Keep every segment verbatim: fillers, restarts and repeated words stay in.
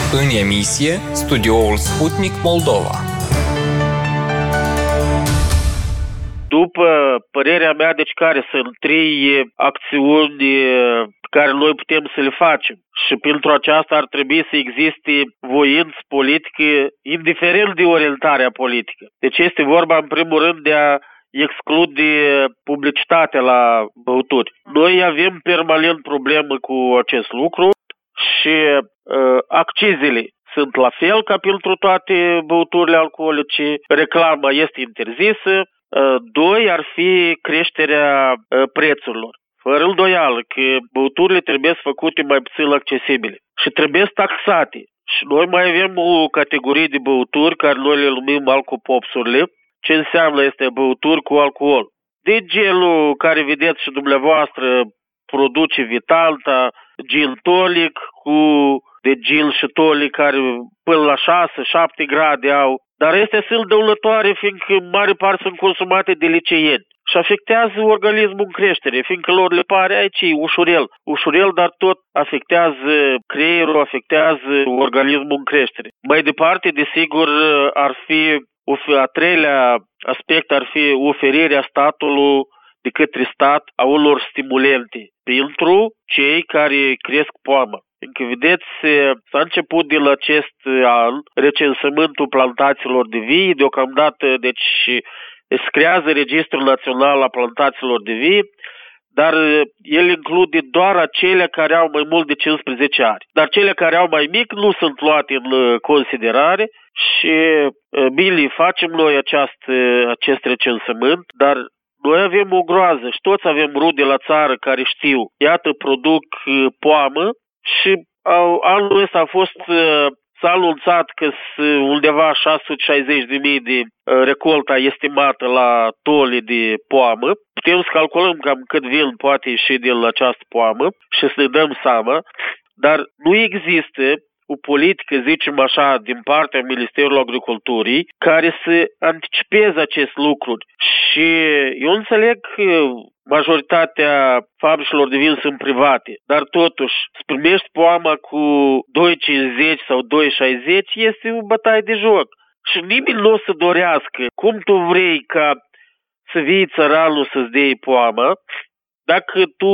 În emisie, studioul Sputnik Moldova. După părerea mea, deci care sunt trei acțiuni care noi putem să le facem și pentru aceasta ar trebui să existe voință politică, indiferent de orientarea politică. Deci este vorba în primul rând de a exclude publicitatea la băuturi. Noi avem permanent problemă cu acest lucru și uh, accizele sunt la fel ca pentru toate băuturile alcoolice, reclama este interzisă. Uh, doi ar fi creșterea uh, prețurilor. Fără îndoială că băuturile trebuie făcute mai puțin accesibile și trebuie taxate. Și noi mai avem o categorie de băuturi care noi le numim alcopopsurile. Ce înseamnă este băuturi cu alcool. De gelul care vedeți și dumneavoastră produce Vitalta, gin tonic cu de gin și tonic care până la șase șapte grade au. Dar este sunt dăunătoare fiindcă în mare parte sunt consumate de liceeni și afectează organismul în creștere, fiindcă lor le pare aici ușurel, ușurel, dar tot afectează creierul, afectează organismul în creștere. Mai departe, desigur, ar fi a treilea aspect ar fi oferirea statului de către stat a unor stimulente pentru cei care cresc poamă. Încă vedeți, s-a început din acest an recensământul plantațiilor de vii, deocamdată deci se creează Registrul Național al Plantațiilor de Vii, dar el include doar acele care au mai mult de cincisprezece ani. Dar cele care au mai mic nu sunt luate în considerare și bine, facem noi aceast, acest recensământ, dar noi avem o groază și toți avem rude la țară care știu, iată, produc poamă și anul ăsta a fost, s-a anunțat că undeva șase sute șaizeci de mii de recolta estimată la tone de poamă. Putem să calculăm cam cât vin poate ieși din această poamă și să ne dăm seama, dar nu există o politică, zicem așa, din partea Ministerului Agriculturii care să anticipeze acest lucru. Și eu înțeleg că majoritatea fabricilor de vin sunt private, dar totuși să primești poama cu doi cincizeci sau doi șaizeci este o bătaie de joc. Și nimeni nu o să dorească. Cum tu vrei ca să vii țăranul să-ți dea poama, dacă tu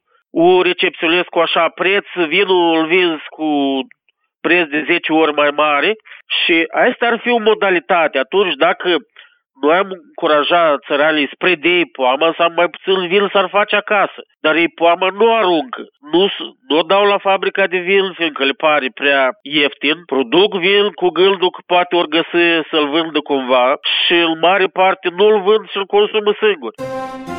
o recepționezi cu așa preț, vinul îl vinzi cu preț de zece ori mai mare și asta ar fi o modalitate. Atunci dacă noi am încurajat țăranii spre de poama, înseamnă mai puțin vin s-ar face acasă. Dar ei poama nu aruncă. Nu, nu o dau la fabrica de vin, fiindcă le pare prea ieftin. Produc vin cu gândul că poate ori găsi să-l vândă cumva și în mare parte nu-l vând și-l consumă singur.